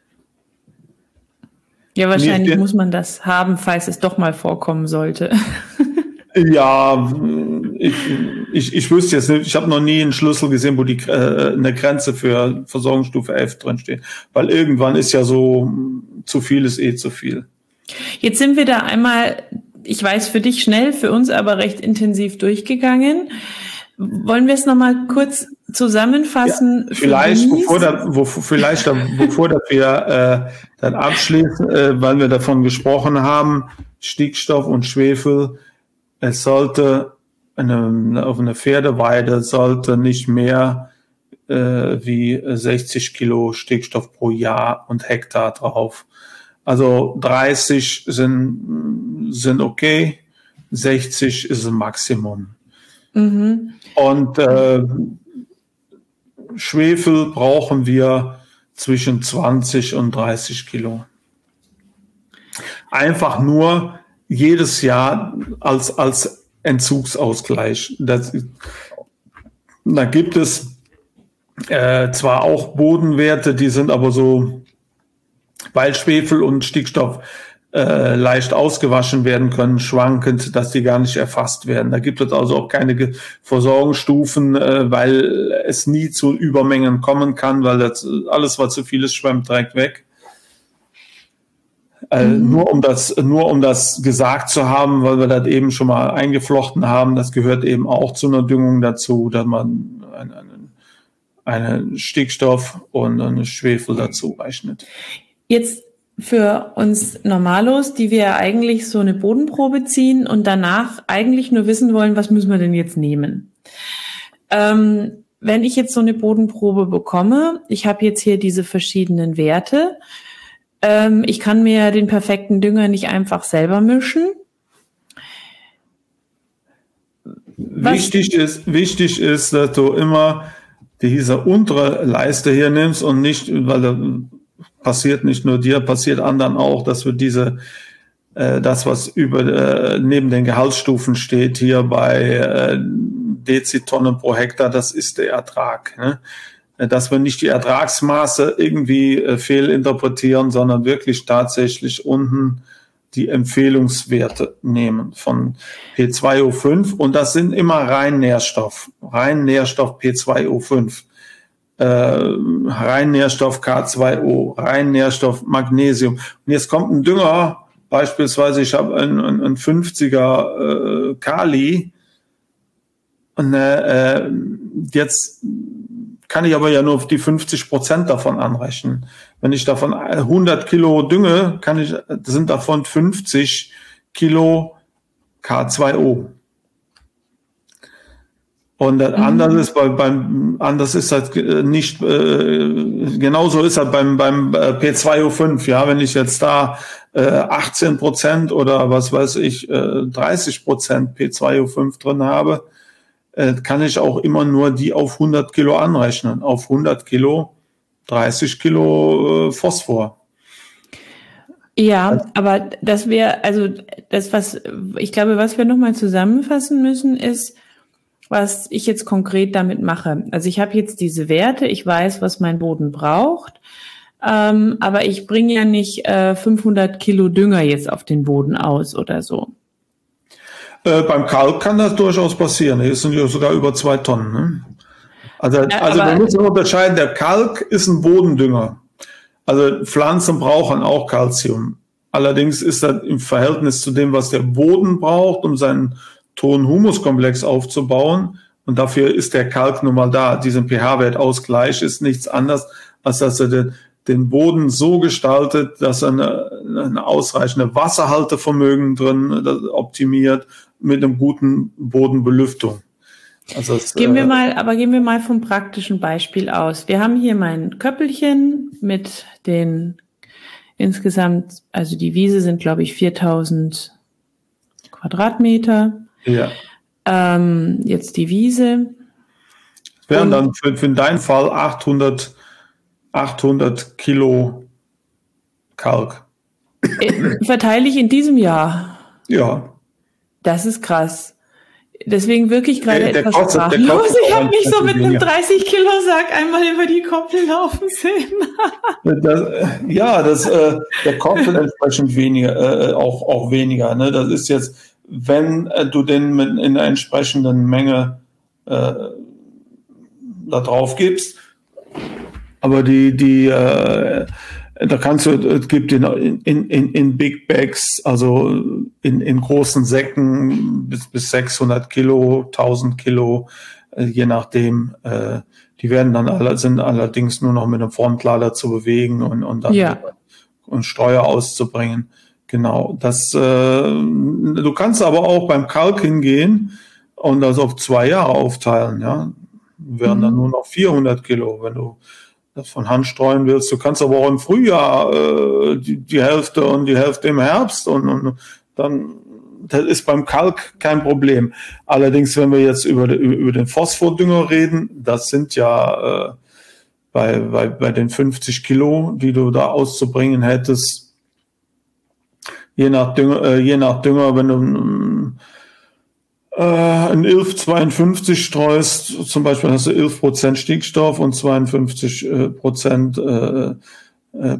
Ja, wahrscheinlich muss man das haben, falls es doch mal vorkommen sollte. Ja, ich, ich, ich wüsste jetzt nicht, ich habe noch nie einen Schlüssel gesehen, wo die äh, eine Grenze für Versorgungsstufe F drin steht. Weil irgendwann ist ja so, zu viel ist eh zu viel. Jetzt sind wir da einmal, ich weiß für dich schnell, für uns aber recht intensiv durchgegangen. Wollen wir es nochmal kurz zusammenfassen? Ja, vielleicht, bevor, da, wo, vielleicht da, bevor da wir äh, dann abschließen, äh, weil wir davon gesprochen haben, Stickstoff und Schwefel, es sollte eine, auf einer Pferdeweide sollte nicht mehr äh, wie sechzig Kilo Stickstoff pro Jahr und Hektar drauf. Also dreißig sind, sind okay, sechzig ist ein Maximum. Mhm. Und äh, Schwefel brauchen wir zwischen zwanzig und dreißig Kilo. Einfach nur jedes Jahr als, als Entzugsausgleich. Das, da gibt es äh, zwar auch Bodenwerte, die sind aber so, weil Schwefel und Stickstoff äh, leicht ausgewaschen werden können, schwankend, dass die gar nicht erfasst werden. Da gibt es also auch keine Versorgungsstufen, äh, weil es nie zu Übermengen kommen kann, weil das alles, was zu viel ist, schwemmt direkt weg. Äh, mhm. Nur um das, nur um das gesagt zu haben, weil wir das eben schon mal eingeflochten haben, das gehört eben auch zu einer Düngung dazu, dass man einen, einen, einen Stickstoff und einen Schwefel dazu rechnet. Jetzt für uns Normalos, die wir eigentlich so eine Bodenprobe ziehen und danach eigentlich nur wissen wollen, was müssen wir denn jetzt nehmen. Ähm, wenn ich jetzt so eine Bodenprobe bekomme, ich habe jetzt hier diese verschiedenen Werte, ähm, ich kann mir den perfekten Dünger nicht einfach selber mischen. Was? Wichtig ist, wichtig ist, dass du immer diese untere Leiste hier nimmst und nicht, weil da passiert nicht nur dir, passiert anderen auch, dass wir diese, äh, das, was über äh, neben den Gehaltsstufen steht, hier bei äh, Dezitonnen pro Hektar, das ist der Ertrag. Ne? Dass wir nicht die Ertragsmaße irgendwie äh, fehlinterpretieren, sondern wirklich tatsächlich unten die Empfehlungswerte nehmen von P zwei O fünf, und das sind immer rein Nährstoff, rein Nährstoff P zwei O fünf, äh, rein Nährstoff K zwei O, rein Nährstoff Magnesium. Und jetzt kommt ein Dünger, beispielsweise ich habe einen, einen fünfziger äh, Kali, und äh, jetzt kann ich aber ja nur auf die fünfzig Prozent davon anrechnen. Wenn ich davon hundert Kilo dünge, kann ich, sind davon fünfzig Kilo K zwei O. Und das mhm. anders ist bei, beim, anders ist halt nicht, äh, genauso ist halt beim, beim P zwei O fünf, ja, wenn ich jetzt da, äh, achtzehn Prozent oder was weiß ich, äh, dreißig Prozent P zwei O fünf drin habe, kann ich auch immer nur die auf hundert Kilo anrechnen. Auf hundert Kilo dreißig Kilo äh, Phosphor. Ja, aber das wäre, also das, was ich glaube, was wir nochmal zusammenfassen müssen, ist, was ich jetzt konkret damit mache. Also ich habe jetzt diese Werte, ich weiß, was mein Boden braucht, ähm, aber ich bringe ja nicht äh, fünfhundert Kilo Dünger jetzt auf den Boden aus oder so. Äh, beim Kalk kann das durchaus passieren. Hier sind ja sogar über zwei Tonnen. Ne? Also, ja, also wir müssen unterscheiden, der Kalk ist ein Bodendünger. Also Pflanzen brauchen auch Calcium. Allerdings ist das im Verhältnis zu dem, was der Boden braucht, um seinen Ton-Humus-Komplex aufzubauen. Und dafür ist der Kalk nun mal da. Diesen pH-Wert Ausgleich ist nichts anderes, als dass er den, den Boden so gestaltet, dass er eine, eine ausreichende Wasserhaltevermögen drin optimiert, mit einem guten Bodenbelüftung. Also es, gehen wir äh, mal, aber gehen wir mal vom praktischen Beispiel aus. Wir haben hier mein Köppelchen mit den insgesamt, also die Wiese sind, glaube ich, viertausend Quadratmeter. Ja. Ähm, jetzt die Wiese. Das wären dann für, für deinen Fall achthundert, achthundert Kilo Kalk. Verteile ich in diesem Jahr? Ja. Das ist krass. Deswegen wirklich gerade der, der etwas kostet, sprachlos. Ich habe mich so mit einem weniger. dreißig Kilo Sack einmal über die Koppel laufen sehen. das, ja, das, äh, der kostet entsprechend weniger, äh, auch, auch weniger. Ne? Das ist jetzt, wenn äh, du den mit in einer entsprechenden Menge äh, da drauf gibst. Aber die, die, äh, da kannst du, es gibt in, in, in, in Big Bags, also in, in großen Säcken bis, bis sechshundert Kilo, tausend Kilo, äh, je nachdem. Äh, die werden dann alle, sind allerdings nur noch mit einem Frontlader zu bewegen und, und dann ja. und Steuer auszubringen. Genau. Das, äh, du kannst aber auch beim Kalk hingehen und das auf zwei Jahre aufteilen, ja. Wären mhm. dann nur noch vierhundert Kilo, wenn du das von Hand streuen willst. Du kannst aber auch im Frühjahr äh, die, die Hälfte und die Hälfte im Herbst und, und dann, das ist beim Kalk kein Problem. Allerdings, wenn wir jetzt über, über den Phosphordünger reden, das sind ja äh, bei, bei, bei den fünfzig Kilo, die du da auszubringen hättest, je nach Dünger, äh, je nach Dünger, wenn du äh, ein elf zweiundfünfzig streust, zum Beispiel hast du elf Prozent Stickstoff und zweiundfünfzig Prozent äh, äh,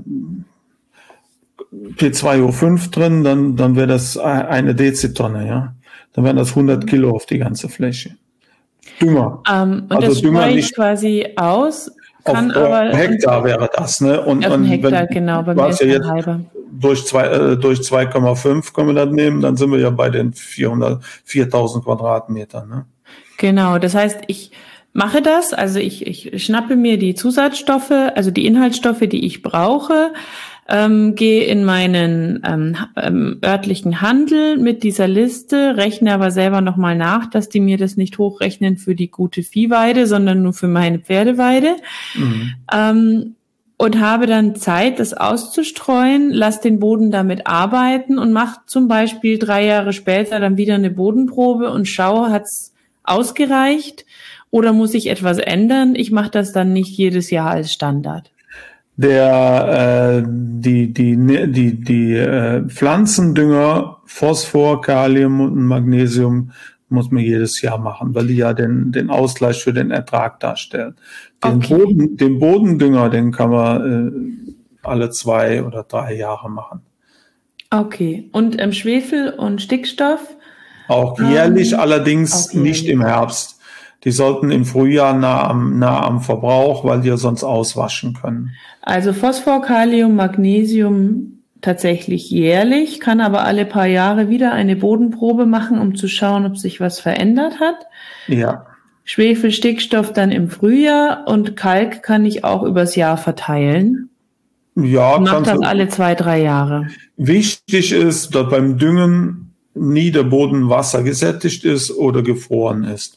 P zwei O fünf drin, dann, dann wäre das eine Dezitonne, ja. Dann wären das hundert Kilo auf die ganze Fläche. Dünger. Um, und also das Dünger streue ich nicht quasi aus, kann auf aber... Hektar wäre das, ne? Und, auf und Hektar, wenn, genau, bei mir ist ja ein jetzt halber. Durch, zwei, äh, durch zwei Komma fünf können wir das nehmen, dann sind wir ja bei den vierhundert, viertausend Quadratmetern, ne? Genau, das heißt, ich mache das, also ich, ich schnappe mir die Zusatzstoffe, also die Inhaltsstoffe, die ich brauche, ähm, gehe in meinen ähm, ähm, örtlichen Handel mit dieser Liste, rechne aber selber nochmal nach, dass die mir das nicht hochrechnen für die gute Viehweide, sondern nur für meine Pferdeweide. Mhm. Ähm, und habe dann Zeit, das auszustreuen, lass den Boden damit arbeiten und mache zum Beispiel drei Jahre später dann wieder eine Bodenprobe und schaue, hat's ausgereicht oder muss ich etwas ändern? Ich mache das dann nicht jedes Jahr als Standard. Der äh, die die die die äh, Pflanzendünger Phosphor, Kalium und Magnesium muss man jedes Jahr machen, weil die ja den den Ausgleich für den Ertrag darstellen. Den okay. Boden den Bodendünger, den kann man äh, alle zwei oder drei Jahre machen. Okay. Und ähm, Schwefel und Stickstoff? Auch jährlich, ähm, allerdings auch jährlich. Nicht im Herbst. Die sollten im Frühjahr nah am, nah am Verbrauch, weil die ja sonst auswaschen können. Also Phosphor, Kalium, Magnesium tatsächlich jährlich, kann aber alle paar Jahre wieder eine Bodenprobe machen, um zu schauen, ob sich was verändert hat. Ja. Schwefel, Stickstoff dann im Frühjahr und Kalk kann ich auch übers Jahr verteilen. Ja, ich mache das alle zwei, drei Jahre. Wichtig ist, dass beim Düngen nie der Boden wassergesättigt ist oder gefroren ist.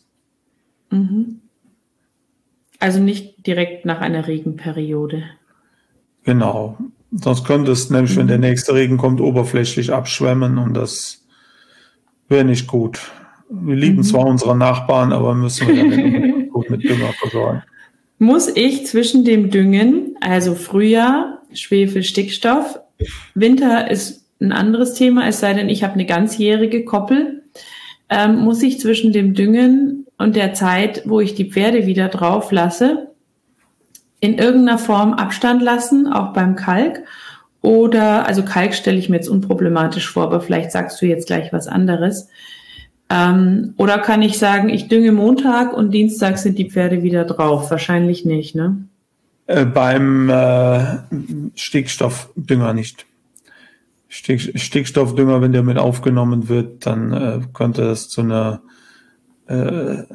Also nicht direkt nach einer Regenperiode. Genau. Sonst könnte es nämlich, mhm. wenn der nächste Regen kommt, oberflächlich abschwemmen und das wäre nicht gut. Wir lieben mhm. zwar unsere Nachbarn, aber müssen wir dann gut mit Dünger versorgen. Muss ich zwischen dem Düngen, also Frühjahr, Schwefel, Stickstoff, Winter ist ein anderes Thema, es sei denn, ich habe eine ganzjährige Koppel, ähm, muss ich zwischen dem Düngen und der Zeit, wo ich die Pferde wieder drauf lasse, in irgendeiner Form Abstand lassen, auch beim Kalk? Oder, also Kalk stelle ich mir jetzt unproblematisch vor, aber vielleicht sagst du jetzt gleich was anderes. Ähm, oder kann ich sagen, ich dünge Montag und Dienstag sind die Pferde wieder drauf? Wahrscheinlich nicht, ne? Äh, beim äh, Stickstoffdünger nicht. Stick, Stickstoffdünger, wenn der mit aufgenommen wird, dann äh, könnte das zu einer äh,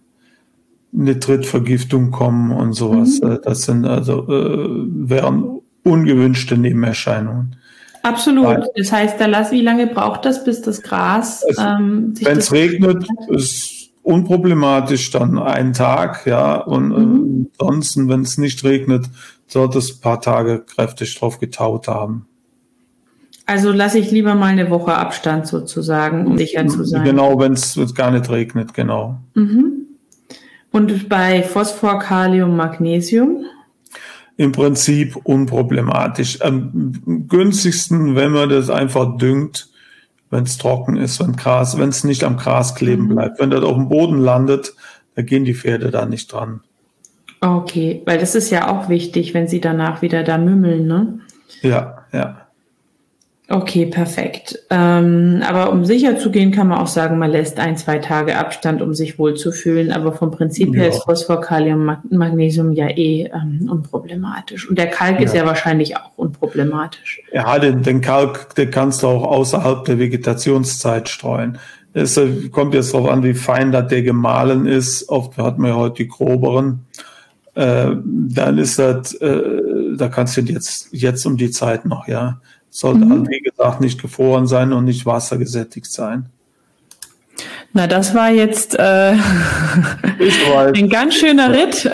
Nitritvergiftung kommen und sowas. Mhm. Das sind also äh, wären ungewünschte Nebenerscheinungen. Absolut. Weil, das heißt, da lass, wie lange braucht das, bis das Gras es, ähm, sich wenn es regnet, ist unproblematisch dann einen Tag, ja. Und mhm. äh, ansonsten, wenn es nicht regnet, sollte es ein paar Tage kräftig drauf getaut haben. Also lasse ich lieber mal eine Woche Abstand sozusagen, um sicher zu sein. Genau, wenn es gar nicht regnet, genau. Mhm. Und bei Phosphor, Kalium, Magnesium? Im Prinzip unproblematisch. Am günstigsten, wenn man das einfach düngt, wenn es trocken ist, wenn Gras, wenn es nicht am Gras kleben mhm. bleibt. Wenn das auf dem Boden landet, da gehen die Pferde da nicht dran. Okay, weil das ist ja auch wichtig, wenn sie danach wieder da mümmeln, ne? Ja, ja. Okay, perfekt. Ähm, aber um sicher zu gehen, kann man auch sagen, man lässt ein, zwei Tage Abstand, um sich wohlzufühlen. Aber vom Prinzip ja. her ist Phosphor, Kalium, Magnesium ja eh ähm, unproblematisch. Und der Kalk ja. ist ja wahrscheinlich auch unproblematisch. Ja, den, den Kalk, den kannst du auch außerhalb der Vegetationszeit streuen. Es kommt jetzt darauf an, wie fein das der gemahlen ist. Oft hat man ja heute die groberen. Äh, dann ist das, äh, da kannst du jetzt, jetzt um die Zeit noch, ja. Sollte, mhm. also wie gesagt, nicht gefroren sein und nicht wassergesättigt sein. Na, das war jetzt äh, ein ganz schöner Ritt.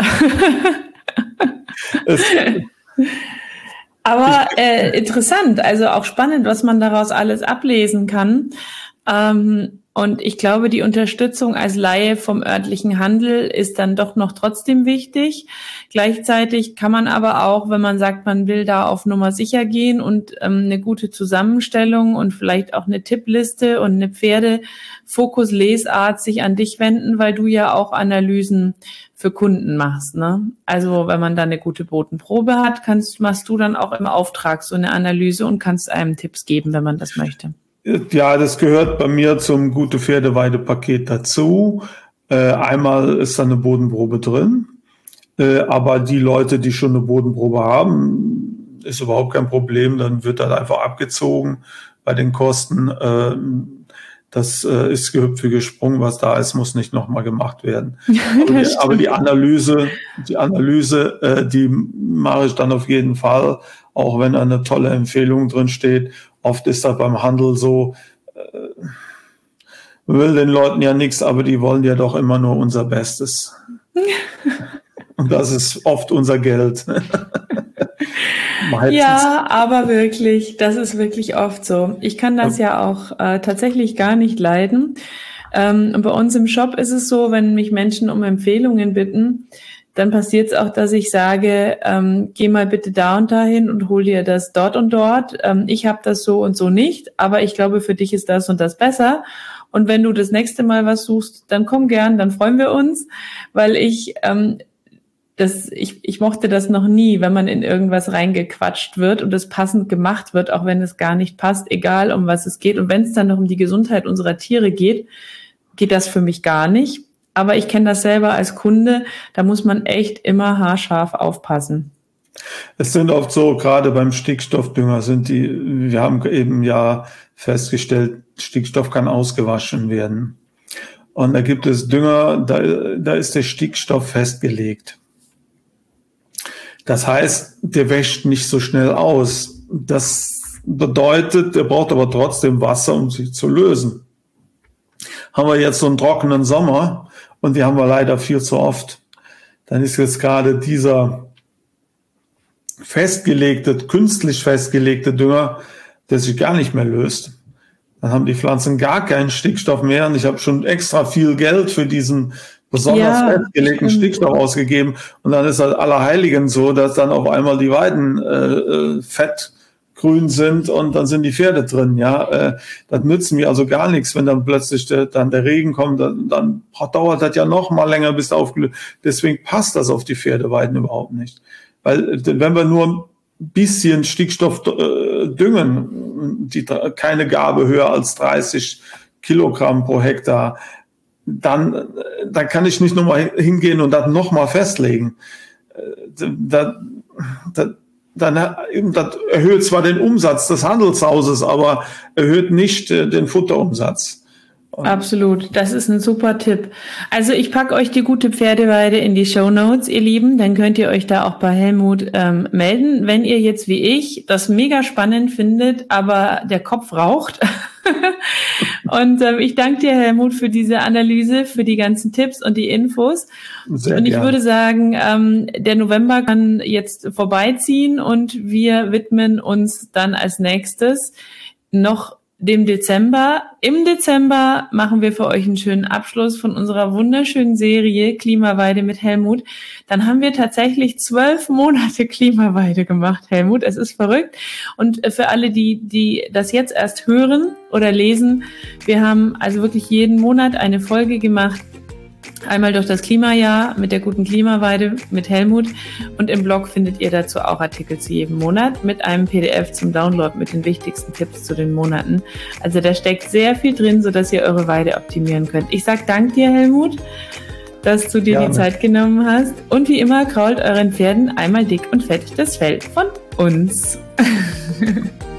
Aber äh, interessant, also auch spannend, was man daraus alles ablesen kann. Ähm, und ich glaube, die Unterstützung als Laie vom örtlichen Handel ist dann doch noch trotzdem wichtig. Gleichzeitig kann man aber auch, wenn man sagt, man will da auf Nummer sicher gehen und ähm, eine gute Zusammenstellung und vielleicht auch eine Tippliste und eine Pferdefokus-Lesart sich an dich wenden, weil du ja auch Analysen für Kunden machst, ne? Also wenn man da eine gute Bodenprobe hat, kannst, machst du dann auch im Auftrag so eine Analyse und kannst einem Tipps geben, wenn man das möchte. Ja, das gehört bei mir zum gute Pferdeweide-Paket dazu. Äh, einmal ist da eine Bodenprobe drin, äh, aber die Leute, die schon eine Bodenprobe haben, ist überhaupt kein Problem. Dann wird das einfach abgezogen bei den Kosten. Äh, das äh, ist gehüpft wie gesprungen, was da ist, muss nicht nochmal gemacht werden. Aber die, aber die Analyse, die Analyse, äh, die mache ich dann auf jeden Fall. auch wenn eine tolle Empfehlung drin steht. Oft ist das beim Handel so, äh, will den Leuten ja nichts, aber die wollen ja doch immer nur unser Bestes. Und das ist oft unser Geld. Ja, aber wirklich, das ist wirklich oft so. Ich kann das ja auch äh, tatsächlich gar nicht leiden. Ähm, und bei uns im Shop ist es so, wenn mich Menschen um Empfehlungen bitten, dann passiert es auch, dass ich sage, ähm, geh mal bitte da und dahin und hol dir das dort und dort. Ähm, ich habe das so und so nicht, aber ich glaube, für dich ist das und das besser. Und wenn du das nächste Mal was suchst, dann komm gern, dann freuen wir uns, weil ich ähm, das, ich, ich mochte das noch nie, wenn man in irgendwas reingequatscht wird und es passend gemacht wird, auch wenn es gar nicht passt, egal um was es geht. Und wenn es dann noch um die Gesundheit unserer Tiere geht, geht das für mich gar nicht. Aber ich kenne das selber als Kunde, da muss man echt immer haarscharf aufpassen. Es sind oft so, gerade beim Stickstoffdünger sind die, wir haben eben ja festgestellt, Stickstoff kann ausgewaschen werden. Und da gibt es Dünger, da, da ist der Stickstoff festgelegt. Das heißt, der wäscht nicht so schnell aus. Das bedeutet, er braucht aber trotzdem Wasser, um sich zu lösen. Haben wir jetzt so einen trockenen Sommer und die haben wir leider viel zu oft. Dann ist jetzt gerade dieser festgelegte, künstlich festgelegte Dünger, der sich gar nicht mehr löst. Dann haben die Pflanzen gar keinen Stickstoff mehr und ich habe schon extra viel Geld für diesen besonders ja, festgelegten stimmt. Stickstoff ausgegeben. Und dann ist halt Allerheiligen so, dass dann auf einmal die Weiden äh, fettgrün sind und dann sind die Pferde drin. Ja, äh, das nützt mir also gar nichts, wenn dann plötzlich der, dann der Regen kommt, dann, dann dauert das ja noch mal länger, bis der aufgelöst. Deswegen passt das auf die Pferdeweiden überhaupt nicht. Weil wenn wir nur ein bisschen Stickstoff äh, düngen, die, keine Gabe höher als dreißig Kilogramm pro Hektar, dann, dann kann ich nicht nochmal hingehen und das nochmal festlegen. Das, das, dann, das erhöht zwar den Umsatz des Handelshauses, aber erhöht nicht den Futterumsatz. Absolut, das ist ein super Tipp. Also ich packe euch die gute Pferdeweide in die Shownotes, ihr Lieben, dann könnt ihr euch da auch bei Helmut ähm, melden. Wenn ihr jetzt wie ich das mega spannend findet, aber der Kopf raucht. Und ähm, ich danke dir, Helmut, für diese Analyse, für die ganzen Tipps und die Infos. Sehr und ich gern. würde sagen, ähm, der November kann jetzt vorbeiziehen und wir widmen uns dann als nächstes noch dem Dezember. Im Dezember machen wir für euch einen schönen Abschluss von unserer wunderschönen Serie Klimaweide mit Helmut. Dann haben wir tatsächlich zwölf Monate Klimaweide gemacht, Helmut. Es ist verrückt. Und für alle, die, die das jetzt erst hören oder lesen, wir haben also wirklich jeden Monat eine Folge gemacht. Einmal durch das Klimajahr mit der guten Klimaweide mit Helmut und im Blog findet ihr dazu auch Artikel zu jedem Monat mit einem P D F zum Download mit den wichtigsten Tipps zu den Monaten. Also da steckt sehr viel drin, sodass ihr eure Weide optimieren könnt. Ich sag Dank dir, Helmut, dass du dir Gerne. die Zeit genommen hast. Und wie immer krault euren Pferden einmal dick und fett das Fell von uns.